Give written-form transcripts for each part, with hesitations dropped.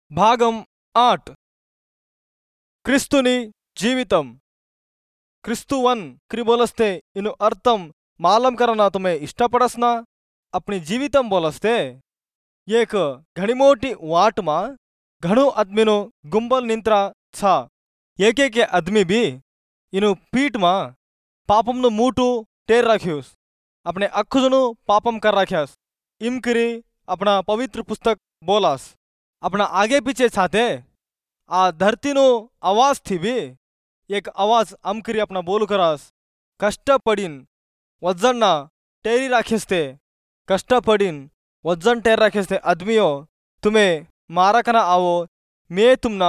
భాగం 8 క్రిస్తుని జీవితం क्रिस्तुवन क्री बोलस्ते इनु अर्थम मालम करना तुम्हें इष्टपडसना अपनी जीवितम बोलस्ते एक घणी मोठी वाट मा घणो आदमीनो गुंबल निंत्रा छा एक आदमी भी इनु पीठ मा पापम नु मूटू टेर राख्योस अपने अखुजनु पापम कर राख्यास इम करी अपना पवित्र पुस्तक बोलास अपना आगे पीछे छाते आ धरती नो आवाज थी भी एक आवाज अमकरी अपना बोलू करास कष्टपडीन वजन टेरी राखेस्ते कष्टपडीन वजन टेर राखेस्ते आदमियों तुम्हें मारा कना आवो मैं तुमना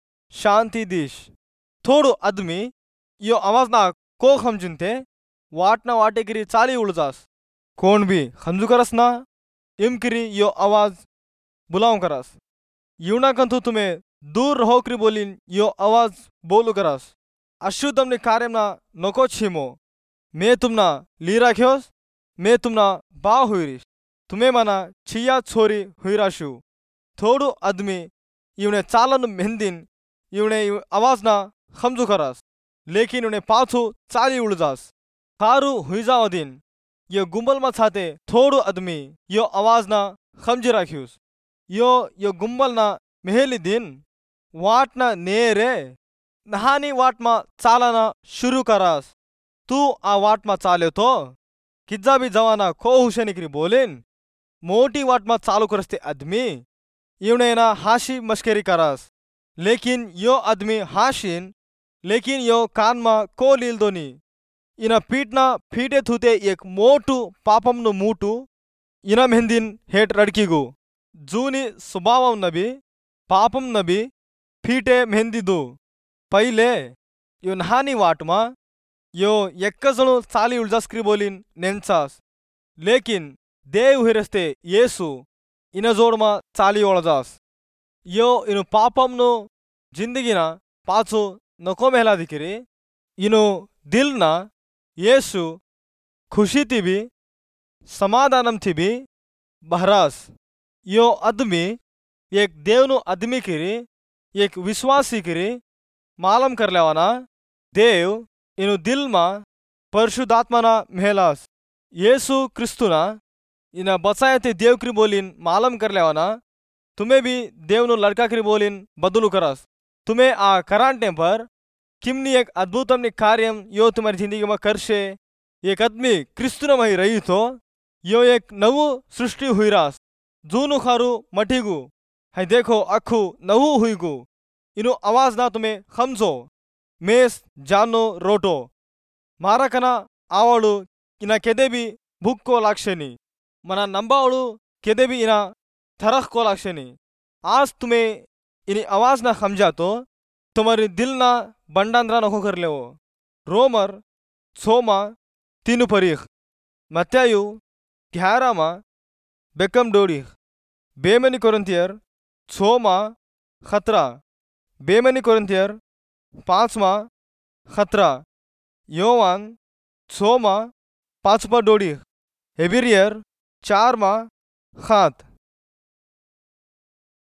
शांति दीश थोड़ो आदमी यो आवाज ना को समझते वाटना वाटे गिरी चाली उड़जास कौन भी खंजू करस ना इम करी यो आवाज बुलाऊं करास यूना कंतु तुम्हें दूर रहो करी बोलिन यो आवाज बोलू करास अशुद्धमनी कार्यमना नको छीमो मैं तुमना ली राख्योस मैं तुमना बा हुईरिश तुम्हें मना छिया छोरी हुईराशु थोड़ो आदमी इवने चालन मेहंदिन इवने आवाज ना खमजू करास लेकिन उन्हें पाछू चाली उड़जास खारू हुईजाओ दिन यो गुंबल मा छाते थोड़ो आदमी यो आवाज ना खमजी राख्यूस यो गुंबल ना मेहली दिन वाट ना नेरे नहानी वाट मा चालना शुरू करास तू आ वाट मा चाले तो किज्जा भी जवाना खो हुशेनिकरी बोलेन मोटी वाट मा चालू करस्ते आदमी इवने ना हाशी मस्करी करास लेकिन यो आदमी हाशिन लेकिन यो कान मा को लील दोनी इना पीटना फीटे थूते एक मोटू पापम नु मूटू इना मेहंदिन हेट रड़कीगु जूनी स्वभावम नबी पापम नबी फीटे मेहंदी दो पहले यो नहानी वाट मा यो एक्कजणु चाली उल्जास्क्री बोलिन नेंचास लेकिन देव हिरस्ते येसु इना जोड़ मा चाली ओळजास यो इनु पापम नु जिंदगी ना पाछो नको मेहला दिकरी इनु दिल ना येसु खुशी थी भी समाधानम थी भी बहरास यो आदमी एक देवनु आदमी करी एक विश्वासी करी मालम कर लेवाना देव इनु दिल मा परिशुद्धात्माना मेहलास येसु क्रिस्तुना इना बचायते देव करी बोलिन मालम कर लेवाना तुम्हें भी देवनु लड़का करी बोलिन बदलू करास तुम्हें आ करांटे पर किमनी एक अद्भुतमनी कार्यम यो तुम्हारी जिंदगी में करशे एक आदमी क्रिस्तुना मही रही तो यो एक नवु सृष्टि हुई रास जूनु खारू मठीगु है देखो अखु नवु हुईगु इनु आवाज ना तुम्हें खमजो मेस जानो रोटो मारा कना आवड़ू इना केदे भी भूख को लाक्षेनी मना नंबावड़ू केदे भी इना थरख को लाक्षेनी आज तुम्हें इनी आवाज ना खमजा तो तुम्हारी दिल ना बंडांद्रा नको कर ले रोमर 6 मा 3 परीख मत्यायु 11 मा बेकम डोड़ी बेमनी कोरिन्थियर 6 मा 17 बेमनी कोरिन्थियर 5 मा 17 योवान 6 मा 5 पर डोड़ी हेबिरियर 4 मा 7